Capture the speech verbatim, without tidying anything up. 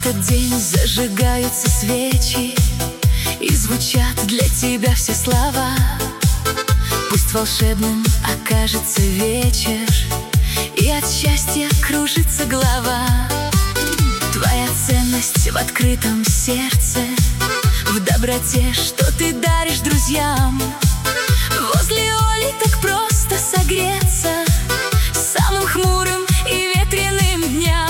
этот день зажигаются свечи, и звучат для тебя все слова. Пусть волшебным окажется вечер, и от счастья кружится голова. Твоя ценность в открытом сердце, в доброте, что ты даришь друзьям. Возле Оли так просто согреться самым хмурым и ветреным дням.